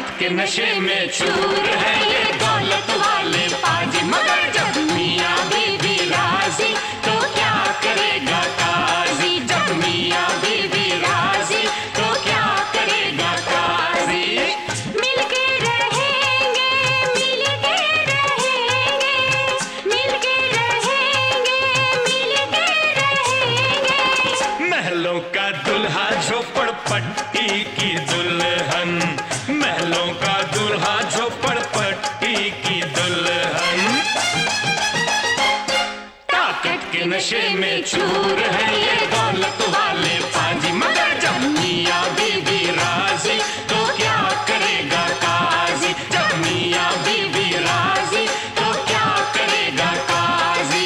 ताकत के नशे में चूर है ये दौलत वाले पाजी, मगर जब मियाँ बीवी राजी तो क्या करेगा काजी, जब मियाँ बीवी राजी तो क्या करेगा काजी। मिलके रहेंगे, मिलके रहेंगे, मिलके रहेंगे, मिलके रहेंगे। महलों का दुल्हा झोपड़पट्टी की दुल्हन, महलों का दुल्हा झोपड़पट्टी की दुल्हन। ताकत के नशे में चूर है ये दौलत वाले पाजी, मगर जब मियाँ बीवी राजी तो क्या करेगा काजी, जब मियाँ बीवी राजी तो क्या करेगा काजी।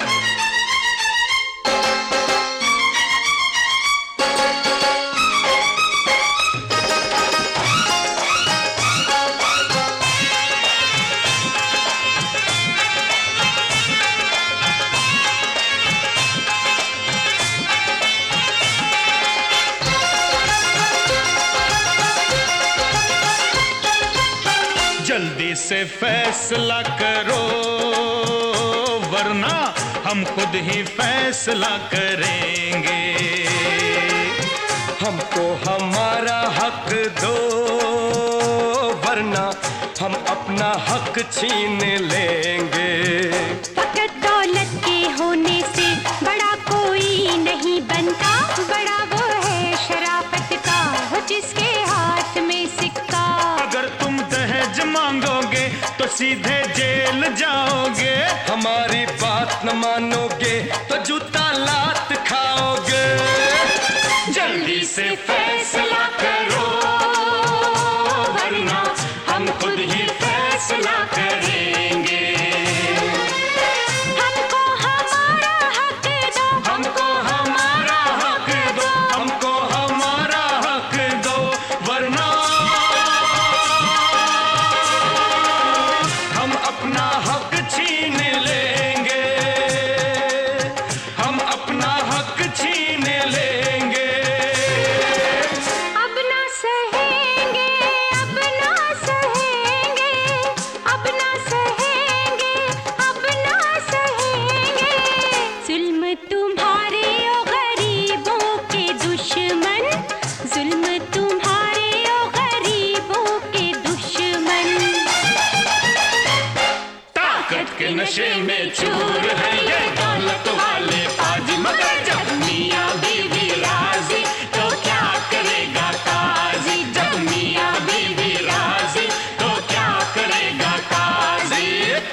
जल्दी से फैसला करो वरना हम खुद ही फैसला करेंगे। हमको हमारा हक दो वरना हम अपना हक छीन लेंगे। फकत दौलत के होने से बड़ा कोई नहीं बनता, बड़ा वो है शराफत का वो जिसके हाथ में सिक्का। अगर तुम दहेज मांगोगे तो सीधे जेल जाओगे, हमारी बात न मानोगे तो जूता लात खाओगे। जल्दी से फैसला करो वरना हम खुद ही फैसला करेंगे। हमको हमारा हक दो, हमको हमारा हक दो, हमको हमारा हक दो वरना हम अपना हक छीन लेंगे, हम अपना हक छीन लेंगे। अब ना सहेंगे, अब ना सहेंगे, अब ना सहेंगे, अब ना सहेंगे। जुल्म तुम्हारे ओ गरीबों के दुश्मन, जुल्म तुम्हारे ओ गरीबों के दुश्मन। ताकत के नशे में चूर है ये दौलत वाले पाजी, मगर जब मियाँ बीवी राजी तो क्या करेगा काजी, जब मियाँ बीवी राजी तो क्या करेगा काजी।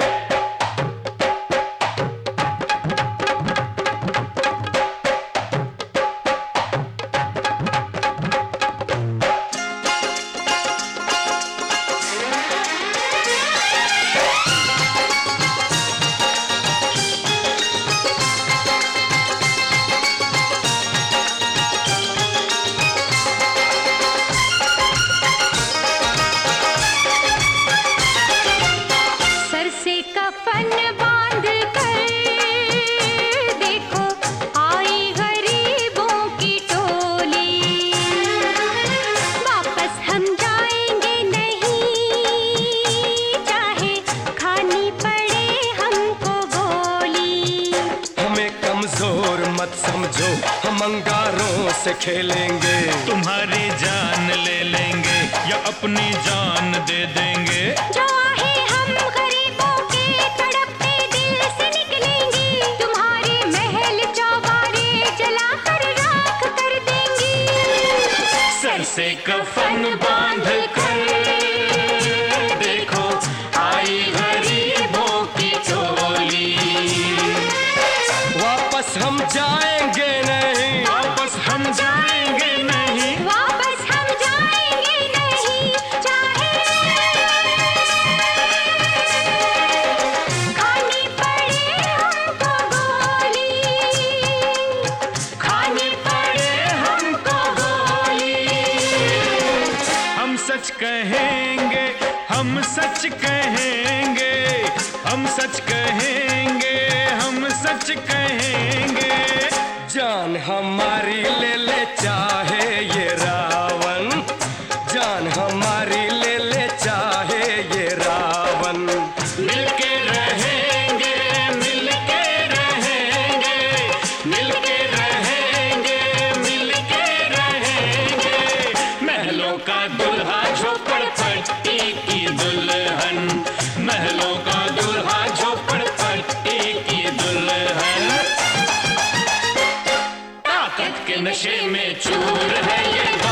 सर से कफन बांध कर देखो आई गरीबों की टोली, वापस हम जाएंगे नहीं चाहे खानी पड़े हमको गोली। हमें कमजोर मत समझो, हम अंगारों से खेलेंगे। तुम्हारी जान ले लेंगे या अपनी जान दे देंगे। जो आहे हम गरीबों के तड़पते दिल से निकलेंगी, तुम्हारे महल चौबारे जलाकर राख कर देंगी। सर से कफन बांध कर देखो आई गरीबों की टोली, वापस हम जाएंगे नहीं, वापस हम जाएंगे नहीं। वापस हम जाएंगे नहीं चाहे खानी पड़े हमको गोली, खानी पड़े हमको गोली। हम सच कहेंगे, हम सच कहेंगे, हम सच कहेंगे, हम सच कहेंगे। जान हमारी ले ले चाहे ये रावण, जान हमारी ले ले का दुल्हा झोपड़ पट्टी की दुल्हन, महलों का दुल्हा झोपड़ पट्टी की दुल्हन। ताकत के नशे में चूर है ये